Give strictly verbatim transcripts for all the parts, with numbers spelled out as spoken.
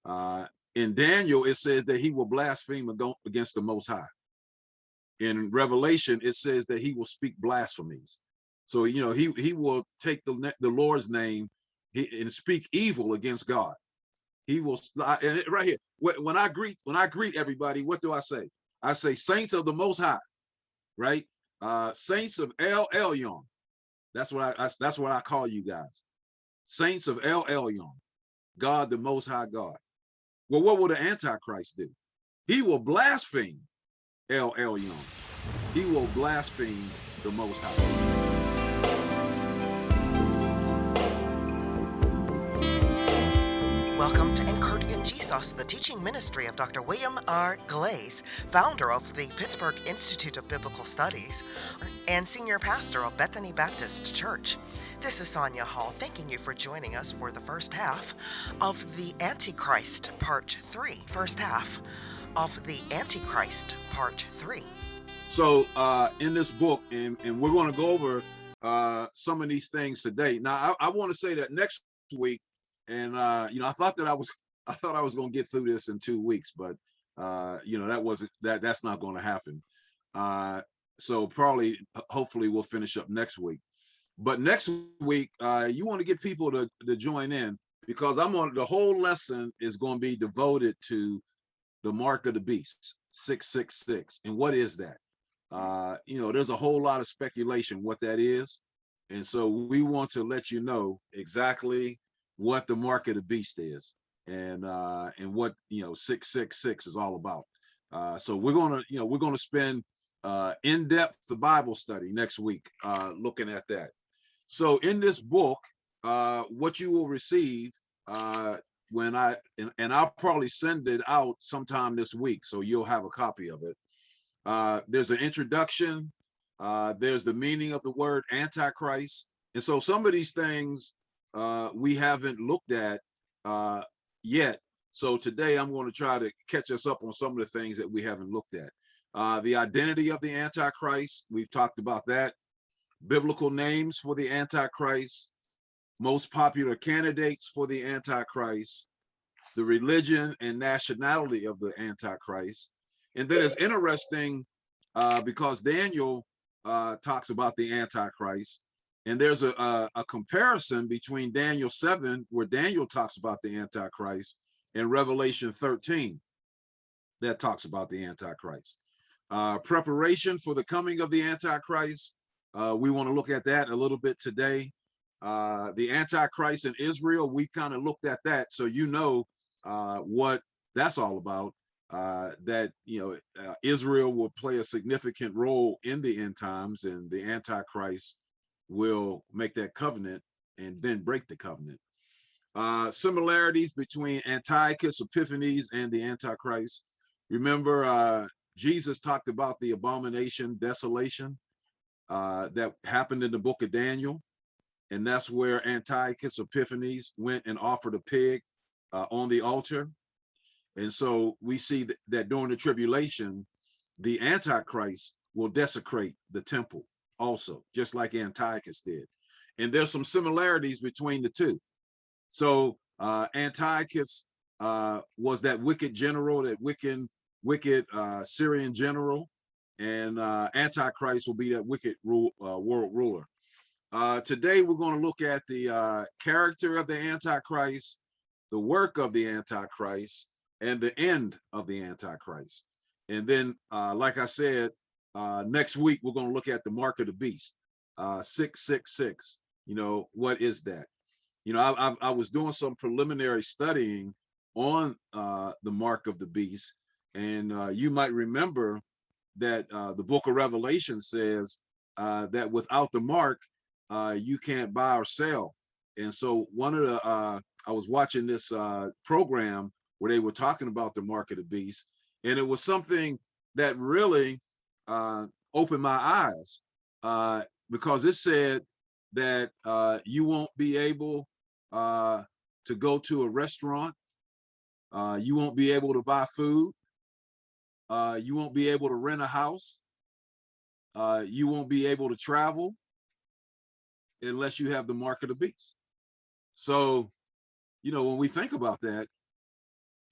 Uh, in Daniel, it says that he will blaspheme against the Most High. In Revelation, it says that he will speak blasphemies. So, you know, he, he will take the, the Lord's name and speak evil against God. He will, and right here, when I greet, when I greet everybody, what do I say? I say, saints of the Most High, right? Uh, saints of El Elyon. That's what I, that's what I call you guys. Saints of El Elyon, God, the Most High God. Well, what will the Antichrist do? He will blaspheme El Elyon. He will blaspheme the Most High. Welcome to Anchored in Jesus, the teaching ministry of Doctor William R. Glaze, founder of the Pittsburgh Institute of Biblical Studies and senior pastor of Bethany Baptist Church. This is Sonia Hall, thanking you for joining us for the first half of the Antichrist Part three. First half of the Antichrist Part three. So uh, in this book, and, and we're going to go over uh, some of these things today. Now, I, I want to say that next week, and uh, you know, I thought that I was, I thought I was going to get through this in two weeks, but uh, you know, that wasn't that. That's not going to happen. Uh, so probably, hopefully, we'll finish up next week. But next week, uh, you want to get people to to join in, because I'm on the whole lesson is going to be devoted to the mark of the beast, six six six, and what is that? Uh, you know, there's a whole lot of speculation what that is, and so we want to let you know exactly what the mark of the beast is, and uh, and what you know six six six is all about. Uh, so we're gonna, you know, we're gonna spend uh, in-depth the Bible study next week uh, looking at that. So in this book, uh, what you will receive uh, when I and, and I'll probably send it out sometime this week, so you'll have a copy of it. Uh, there's an introduction. Uh, there's the meaning of the word Antichrist, and so some of these things uh, we haven't looked at uh, yet. So today I'm going to try to catch us up on some of the things that we haven't looked at. Uh, the identity of the Antichrist, we've talked about that. Biblical names for the Antichrist, most popular candidates for the Antichrist, the religion and nationality of the Antichrist. And then it's interesting uh, because Daniel uh, talks about the Antichrist, and there's a, a, a comparison between Daniel seven, where Daniel talks about the Antichrist, and Revelation thirteen that talks about the Antichrist. Uh, preparation for the coming of the Antichrist. Uh, we want to look at that a little bit today. Uh, the Antichrist in Israel, we kind of looked at that, so you know uh, what that's all about. Uh, that you know, uh, Israel will play a significant role in the end times, and the Antichrist will make that covenant and then break the covenant. Uh, similarities between Antiochus Epiphanes and the Antichrist. Remember, uh, Jesus talked about the abomination, desolation, uh, that happened in the book of Daniel. And that's where Antiochus Epiphanes went and offered a pig uh, on the altar. And so we see that, that during the tribulation, the Antichrist will desecrate the temple also, just like Antiochus did. And there's some similarities between the two. So uh, Antiochus uh, was that wicked general, that wicked, wicked uh, Syrian general, and uh, Antichrist will be that wicked rule, uh, world ruler. Uh, today, we're going to look at the uh, character of the Antichrist, the work of the Antichrist, and the end of the Antichrist. And then, uh, like I said, uh, next week, we're going to look at the mark of the beast, uh, six six six. You know, what is that? You know, I, I, I was doing some preliminary studying on uh, the mark of the beast. And uh, you might remember that uh, the book of Revelation says uh, that without the mark, uh, you can't buy or sell. And so one of the, uh, I was watching this uh, program where they were talking about the mark of the beast, and it was something that really uh, opened my eyes uh, because it said that uh, you won't be able uh, to go to a restaurant, uh, you won't be able to buy food, uh, you won't be able to rent a house, uh, you won't be able to travel unless you have the mark of the beast. So, you know, when we think about that,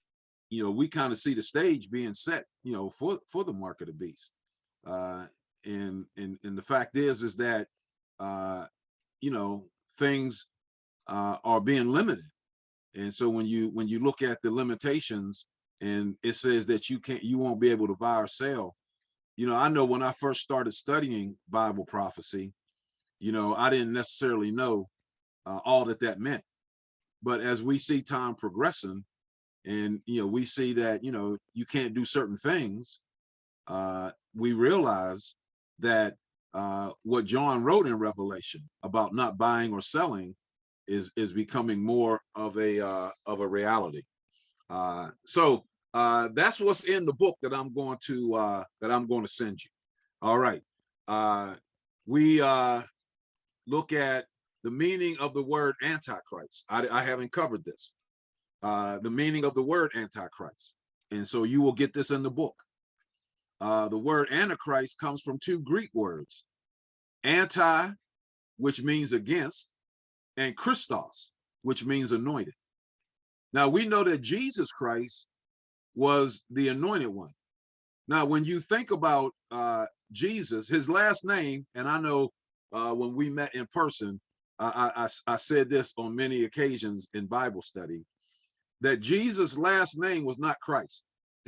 you know, we kind of see the stage being set, you know, for for the mark of the beast. Uh, and and and the fact is, is that uh, you know, things uh, are being limited. And so when you when you look at the limitations, and it says that you can't, you won't be able to buy or sell. You know, I know when I first started studying Bible prophecy, you know, I didn't necessarily know uh, all that that meant. But as we see time progressing, and you know, we see that, you know, you can't do certain things, uh, we realize that uh, what John wrote in Revelation about not buying or selling is is becoming more of a uh, of a reality. Uh, so uh, that's what's in the book that I'm going to uh, that I'm going to send you. All right. Uh, we uh, look at the meaning of the word Antichrist. I, I haven't covered this. Uh, the meaning of the word Antichrist, and so you will get this in the book. Uh, the word Antichrist comes from two Greek words, anti, which means against, and Christos, which means anointed. Now we know that Jesus Christ was the anointed one. Now, when you think about uh, Jesus, his last name, and I know uh, when we met in person, I, I, I said this on many occasions in Bible study, that Jesus' last name was not Christ.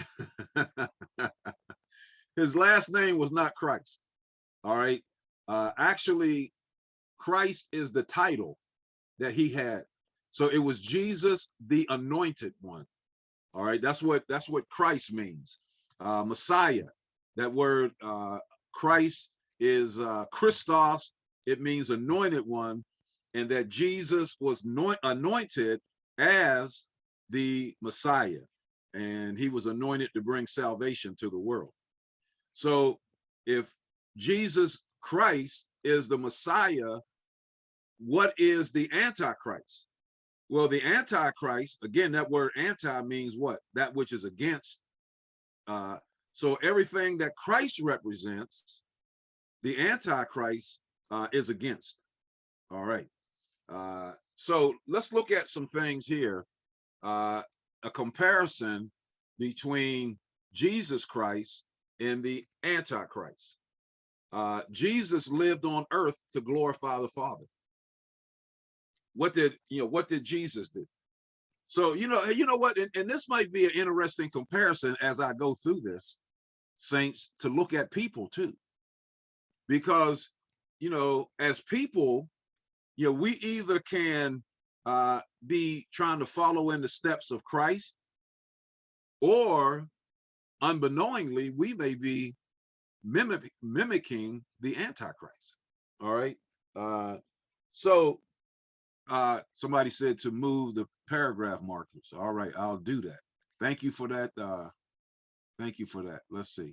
His last name was not Christ. All right. Uh, actually, Christ is the title that he had. So it was Jesus, the anointed one. All right. That's what that's what Christ means. Uh, Messiah. That word uh, Christ is uh, Christos. It means anointed one, and that Jesus was anointed as the Messiah, and he was anointed to bring salvation to the world. So if Jesus Christ is the Messiah, what is the Antichrist? Well, the Antichrist, again, that word anti means what? That which is against. Uh, so everything that Christ represents, the Antichrist uh, is against. All right. Uh, so let's look at some things here. Uh, a comparison between Jesus Christ and the Antichrist. Uh, Jesus lived on earth to glorify the Father. What did, you know, what did Jesus do? So, you know, you know what, and, and this might be an interesting comparison as I go through this, saints, to look at people too. Because, you know, as people, you know, we either can uh, be trying to follow in the steps of Christ, or unbeknowingly, we may be mimic, mimicking the Antichrist. All right. Uh, so uh, somebody said to move the paragraph markers. All right, I'll do that. Thank you for that. Uh, thank you for that. Let's see.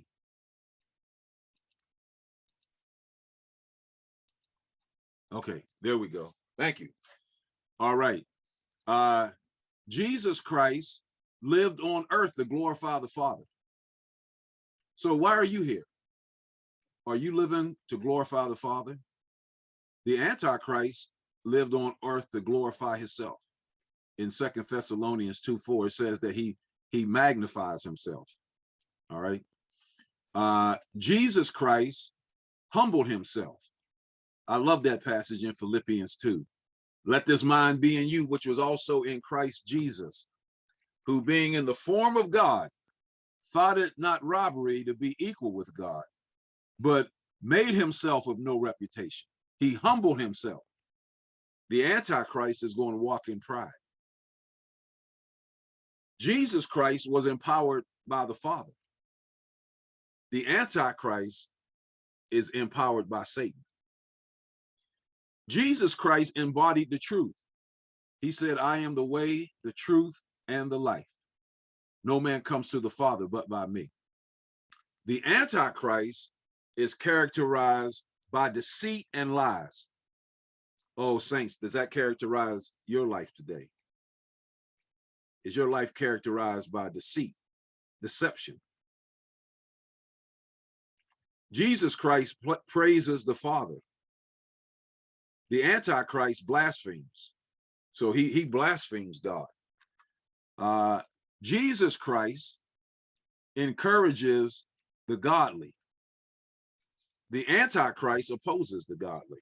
Okay, there we go. Thank you. All right. Uh, Jesus Christ lived on earth to glorify the Father. So why are you here? Are you living to glorify the Father? The Antichrist lived on earth to glorify himself. In Second Thessalonians two four, it says that he he magnifies himself. All right. Uh, Jesus Christ humbled himself. I love that passage in Philippians two. Let this mind be in you, which was also in Christ Jesus, who being in the form of God, thought it not robbery to be equal with God, but made himself of no reputation. He humbled himself. The Antichrist is going to walk in pride. Jesus Christ was empowered by the Father. The Antichrist is empowered by Satan. Jesus Christ embodied the truth. He said, I am the way, the truth, and the life. No man comes to the Father but by me. The Antichrist is characterized by deceit and lies. Oh, saints, does that characterize your life today? Is your life characterized by deceit, deception? Jesus Christ praises the Father. The Antichrist blasphemes. So he, he blasphemes God. Uh, Jesus Christ encourages the godly. The Antichrist opposes the godly.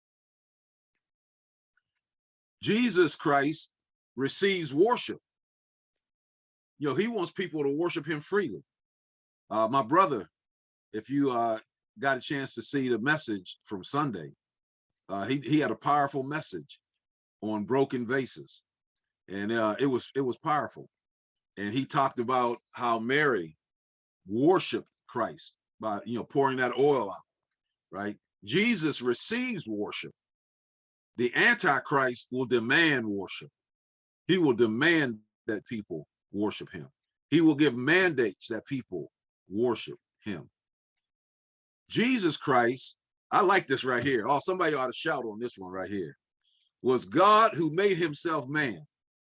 Jesus Christ receives worship. You know, he wants people to worship him freely. Uh, my brother, if you uh, got a chance to see the message from Sunday, uh, he, he had a powerful message on broken vases. And uh, it was it was powerful. And he talked about how Mary worshiped Christ by, you know, pouring that oil out, right? Jesus receives worship. The Antichrist will demand worship. He will demand that people worship him. He will give mandates that people worship him. Jesus Christ, I like this right here. Oh, somebody ought to shout on this one right here. Was God who made himself man.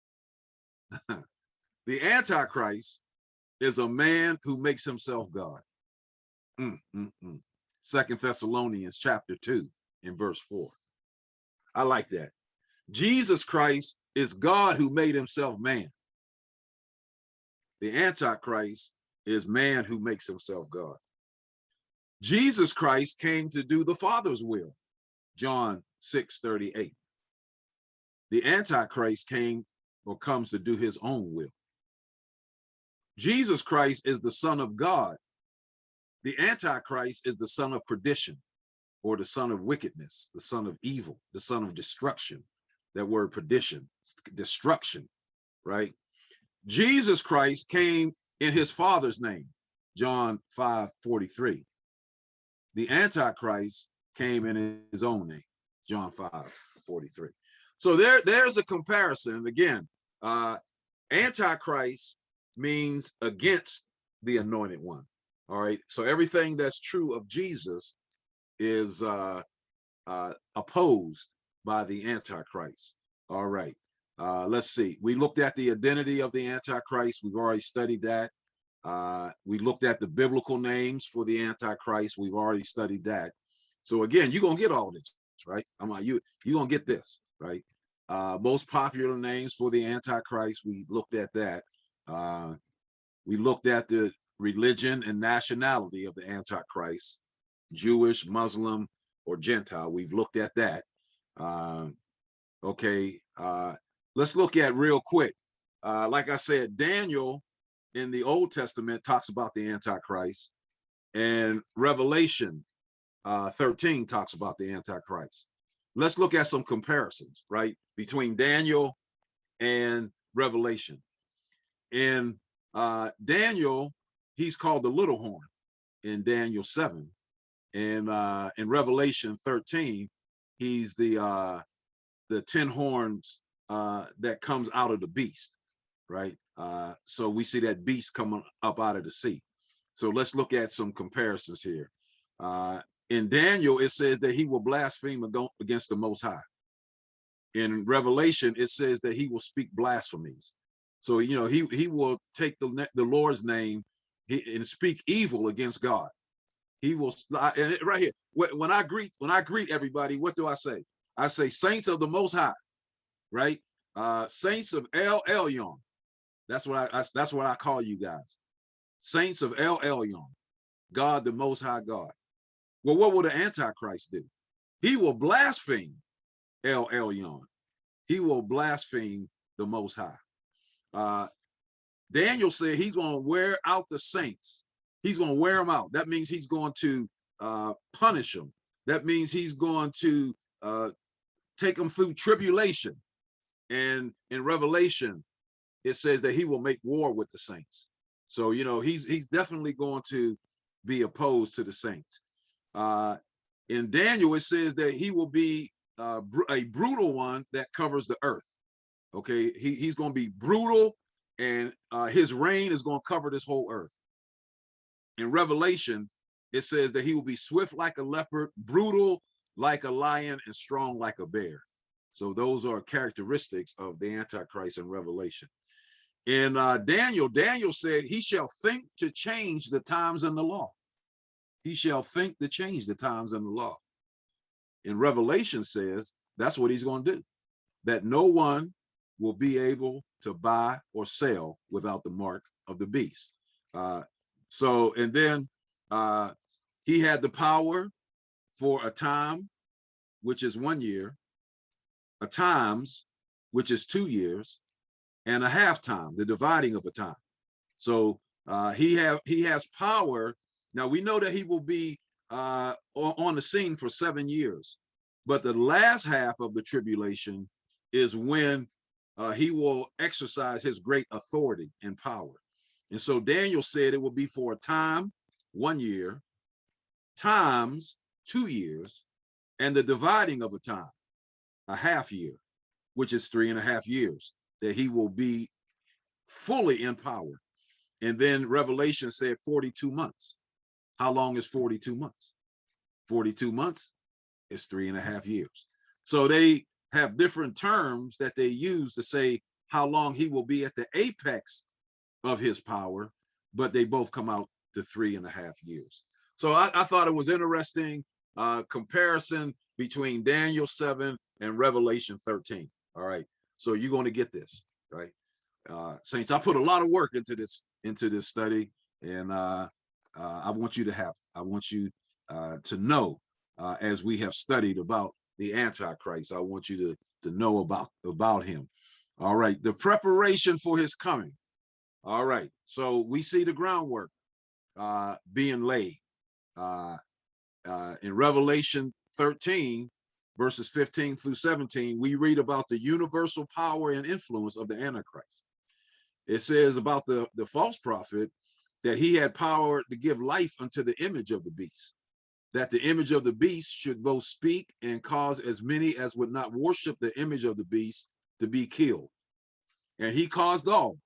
The Antichrist is a man who makes himself God. Mm, mm, mm. Second Thessalonians chapter two in verse four. I like that. Jesus Christ is God who made himself man. The Antichrist is man who makes himself God. Jesus Christ came to do the Father's will. John six thirty-eight. The Antichrist came or comes to do his own will. Jesus Christ is the Son of God. The Antichrist is the son of perdition, or the son of wickedness, the son of evil, the son of destruction. That word perdition, destruction, right? Jesus Christ came in his Father's name, John five forty-three. The Antichrist came in his own name, John five forty-three. So there, there's a comparison. Again, uh, Antichrist means against the anointed one. All right. So everything that's true of Jesus is uh, uh, opposed by the Antichrist. All right. Uh, let's see. We looked at the identity of the Antichrist. We've already studied that. Uh, we looked at the biblical names for the Antichrist. We've already studied that. So again, you're gonna get all this, right? I'm like, you you're gonna get this, right? Uh, most popular names for the Antichrist, we looked at that. Uh, we looked at the religion and nationality of the Antichrist, Jewish, Muslim, or Gentile. We've looked at that. Uh, okay, uh, let's look at real quick. Uh, like I said, Daniel in the Old Testament talks about the Antichrist, and Revelation uh, thirteen talks about the Antichrist. Let's look at some comparisons, right, between Daniel and Revelation. In uh, Daniel, he's called the little horn in Daniel seven. And uh, in Revelation thirteen, he's the uh, the ten horns uh, that comes out of the beast, right? Uh, so we see that beast coming up out of the sea. So let's look at some comparisons here. Uh, in Daniel, it says that he will blaspheme against the Most High. In Revelation, it says that he will speak blasphemies. So, you know, he, he will take the, the Lord's name and speak evil against God. He will, and right here, when I greet, when I greet everybody, what do I say? I say, saints of the Most High, right? Uh, saints of El Elyon. That's what I, that's what I call you guys. Saints of El Elyon, God, the Most High God. Well, what will the Antichrist do? He will blaspheme El Elyon. He will blaspheme the Most High. Uh, Daniel said he's going to wear out the saints. He's going to wear them out. That means he's going to uh, punish them. That means he's going to uh, take them through tribulation. And in Revelation, it says that he will make war with the saints. So, you know, he's he's definitely going to be opposed to the saints. Uh, in Daniel, it says that he will be uh, br a brutal one that covers the earth. Okay, he, he's going to be brutal, and uh, his reign is going to cover this whole earth. In Revelation, it says that he will be swift like a leopard, brutal like a lion, and strong like a bear. So those are characteristics of the Antichrist in Revelation. In uh, Daniel, Daniel said he shall think to change the times and the law. He shall think to change the times and the law. In Revelation says that's what he's going to do, that no one will be able to buy or sell without the mark of the beast. Uh, so, and then uh, he had the power for a time, which is one year, a times, which is two years, and a half time, the dividing of a time. So uh, he have he has power. Now we know that he will be uh, on the scene for seven years, but the last half of the tribulation is when uh, he will exercise his great authority and power. And so Daniel said it will be for a time, one year, times, two years, and the dividing of a time, a half year, which is three and a half years, that he will be fully in power. And then Revelation said forty-two months. How long is forty-two months? forty-two months is three and a half years. So they have different terms that they use to say how long he will be at the apex of his power, but they both come out to three and a half years. So I, I thought it was interesting uh, comparison between Daniel seven and Revelation thirteen. All right. So you're going to get this, right? Uh, Saints, I put a lot of work into this into this study, and uh, uh, I want you to have, I want you uh, to know uh, as we have studied about the Antichrist, I want you to to know about about him. All right, the preparation for his coming. All right, so we see the groundwork uh, being laid uh, uh, in Revelation thirteen, verses fifteen through seventeen. We read about the universal power and influence of the Antichrist. It says about the, the false prophet that he had power to give life unto the image of the beast, that the image of the beast should both speak and cause as many as would not worship the image of the beast to be killed. And he caused all,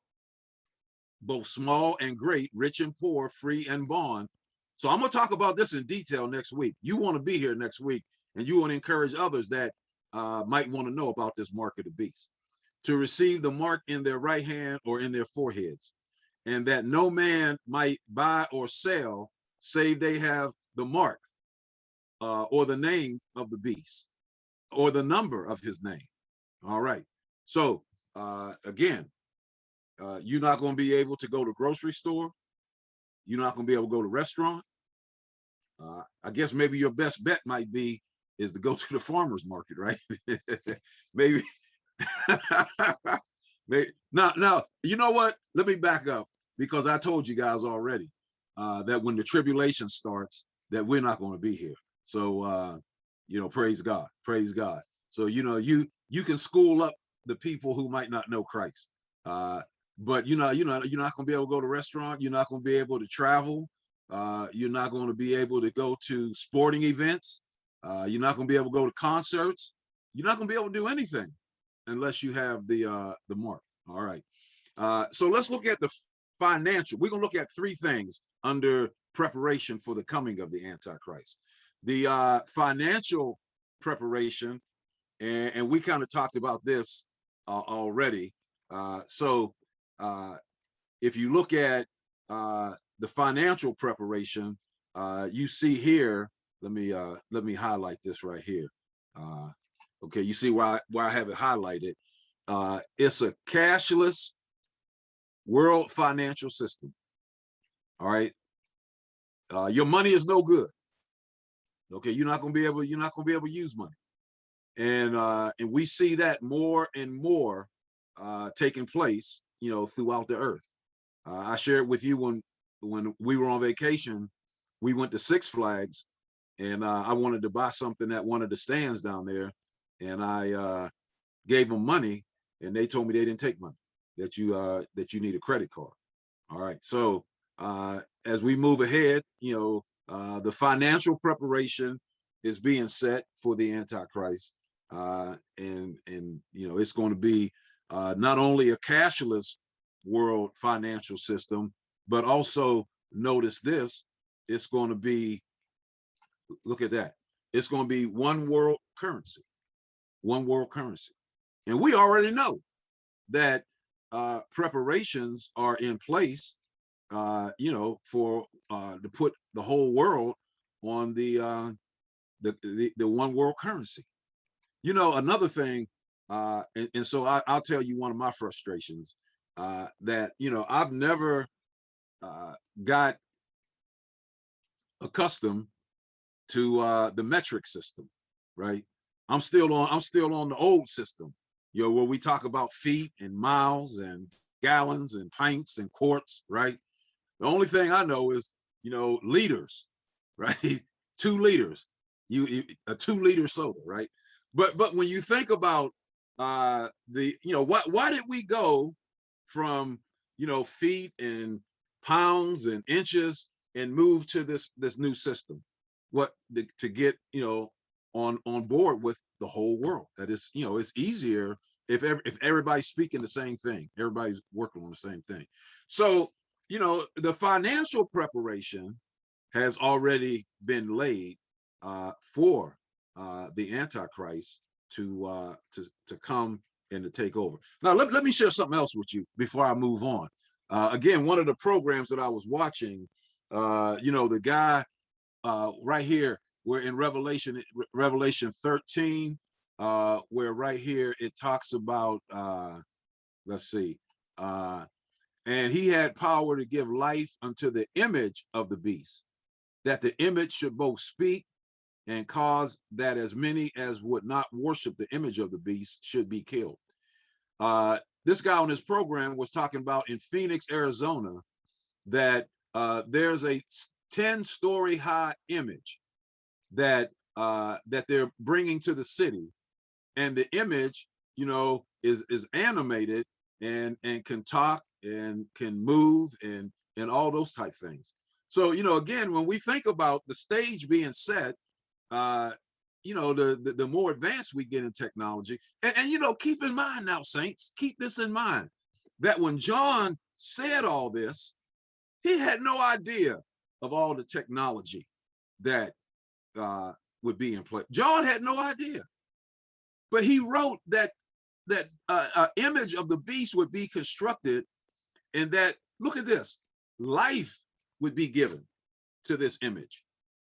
both small and great, rich and poor, free and bond. So I'm going to talk about this in detail next week. You want to be here next week, and you want to encourage others that uh, might want to know about this mark of the beast, to receive the mark in their right hand or in their foreheads, and that no man might buy or sell save they have the mark uh, or the name of the beast or the number of his name. All right. So uh, again, uh, you're not going to be able to go to grocery store. You're not going to be able to go to restaurant. Uh, I guess maybe your best bet might be is to go to the farmer's market, right? Maybe. now, now, you know what? Let me back up, because I told you guys already uh, that when the tribulation starts, that we're not going to be here. So, uh, you know, praise God, praise God. So, you know, you you can school up the people who might not know Christ, uh, but you know, you know, you're not going to be able to go to a restaurant. You're not going to be able to travel. Uh, you're not going to be able to go to sporting events. Uh, you're not going to be able to go to concerts. You're not going to be able to do anything unless you have the uh, the mark. All right. Uh, so let's look at the financial. We're going to look at three things under preparation for the coming of the Antichrist. The uh, financial preparation, and, and we kind of talked about this uh, already. Uh, so uh, if you look at uh, the financial preparation, uh, you see here, let me uh, let me highlight this right here. Uh, okay, you see why, why I have it highlighted. Uh, it's a cashless world financial system. All right. Uh, your money is no good. Okay, you're not gonna be able, you're not gonna be able to use money. And uh, and we see that more and more uh, taking place, you know, throughout the earth. Uh, I shared with you when when we were on vacation, we went to Six Flags, and uh, I wanted to buy something at one of the stands down there, and I uh, gave them money, and they told me they didn't take money, that you uh, that you need a credit card. All right, so uh, as we move ahead, you know, uh, the financial preparation is being set for the Antichrist, uh, and and you know, it's going to be uh, not only a cashless world financial system, but also notice this, it's going to be, look at that, it's going to be one world currency, one world currency. And we already know that uh, preparations are in place, uh, you know, for uh, to put the whole world on the, uh, the, the, the one world currency. You know, another thing Uh, and, and so I, I'll tell you one of my frustrations, uh, that, you know, I've never uh, got accustomed to uh, the metric system, right? I'm still on, I'm still on the old system, you know, where we talk about feet and miles and gallons and pints and quarts, right? The only thing I know is, you know, liters, right? Two liters, you, you a two liter soda, right? But but when you think about uh the, you know, why why did we go from, you know, feet and pounds and inches and move to this this new system? What the, to get, you know, on on board with the whole world. That is, you know, it's easier if ev- if everybody's speaking the same thing, everybody's working on the same thing. So, you know, the financial preparation has already been laid uh, for uh, the Antichrist to uh, to to come and to take over. Now, let, let me share something else with you before I move on. Uh, again, one of the programs that I was watching, uh, you know, the guy uh, right here, we're in Revelation, Revelation thirteen, uh, where right here it talks about, uh, let's see, uh, and he had power to give life unto the image of the beast, that the image should both speak and cause that as many as would not worship the image of the beast should be killed. Uh, this guy on this program was talking about in Phoenix, Arizona, that uh, there's a ten story high image that uh, that they're bringing to the city, and the image, you know, is is animated and and can talk and can move and and all those type things. So, you know, again, when we think about the stage being set, uh, you know, the, the the more advanced we get in technology, and, and you know, keep in mind now, saints, keep this in mind, that when John said all this, he had no idea of all the technology that uh, would be in place. John had no idea, but he wrote that that uh, uh, image of the beast would be constructed, and that, look at this, life would be given to this image,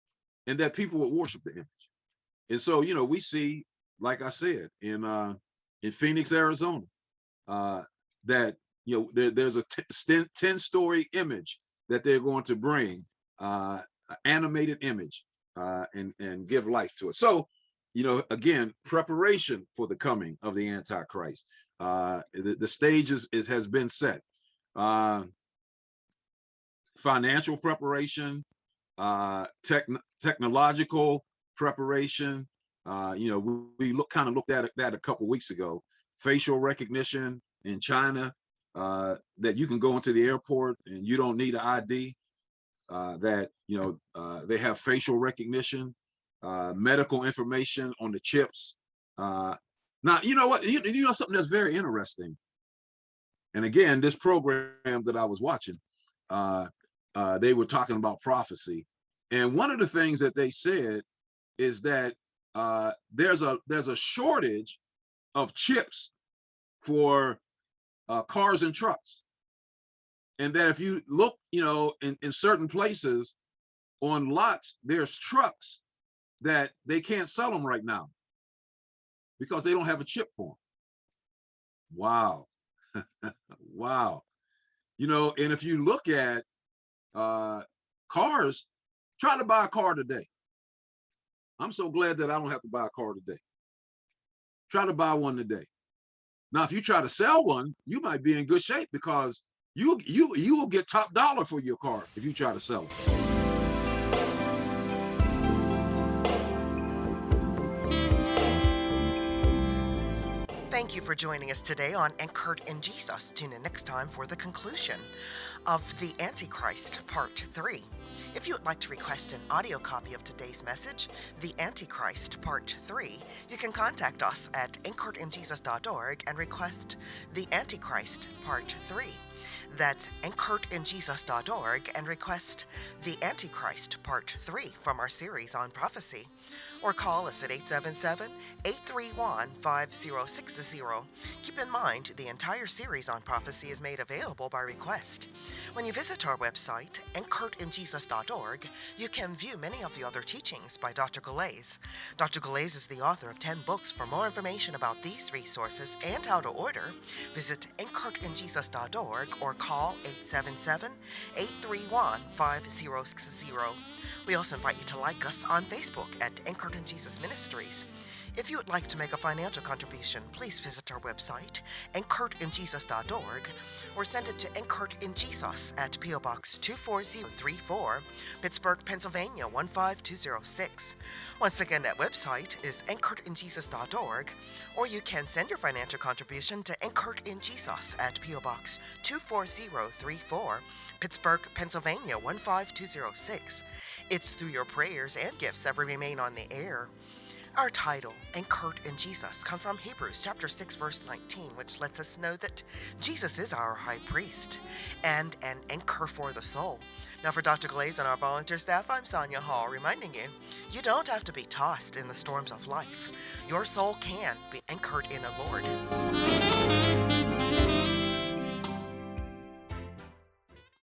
and that people would worship the image. And so, you know, we see, like I said, in uh, in Phoenix, Arizona, uh, that, you know, there, there's a ten story image that they're going to bring, uh, an animated image, uh, and and give life to it. So, you know, again, preparation for the coming of the Antichrist. Uh, the, the stage is, is has been set. Uh, financial preparation, uh, tech, technological preparation. Uh, you know, we, we look kind of looked at that a couple of weeks ago. Facial recognition in China, uh, that you can go into the airport and you don't need an I D. Uh, that, you know, uh, they have facial recognition, uh, medical information on the chips. Uh, now, you know what? You, you know something that's very interesting. And again, this program that I was watching, uh, uh, they were talking about prophecy, and one of the things that they said is that uh, there's a there's a shortage of chips for uh, cars and trucks, and that if you look, you know, in, in certain places on lots, there's trucks that they can't sell them right now because they don't have a chip for them. Wow. Wow. You know, and if you look at uh, cars, try to buy a car today. I'm so glad that I don't have to buy a car today. Try to buy one today. Now, if you try to sell one, you might be in good shape, because you you you will get top dollar for your car if you try to sell it. Thank you for joining us today on Anchored in Jesus. Tune in next time for the conclusion of The Antichrist, Part three. If you would like to request an audio copy of today's message, The Antichrist, Part three, you can contact us at anchored in jesus dot org and request The Antichrist, Part three. That's anchored in jesus dot org and request The Antichrist, Part three from our series on prophecy. or call us at eight seven seven, eight three one, five zero six zero. Keep in mind, the entire series on prophecy is made available by request. When you visit our website, anchored in jesus dot org, you can view many of the other teachings by Doctor Galais. Doctor Galais is the author of ten books. For more information about these resources and how to order, visit anchored in jesus dot org or call eight seven seven, eight three one, five zero six zero. We also invite you to like us on Facebook at Anchored in Jesus Ministries. If you would like to make a financial contribution, please visit our website, anchored in jesus dot org, or send it to Anchored in Jesus at P O Box two four zero three four, Pittsburgh, Pennsylvania one five two zero six. Once again, that website is anchored in jesus dot org, or you can send your financial contribution to Anchored in Jesus at P O Box two four zero three four, Pittsburgh, Pennsylvania one five two zero six. It's through your prayers and gifts that we remain on the air. Our title, Anchored in Jesus, comes from Hebrews chapter six, verse nineteen, which lets us know that Jesus is our high priest and an anchor for the soul. Now, for Doctor Galais and our volunteer staff, I'm Sonia Hall, reminding you, you don't have to be tossed in the storms of life. Your soul can be anchored in the Lord.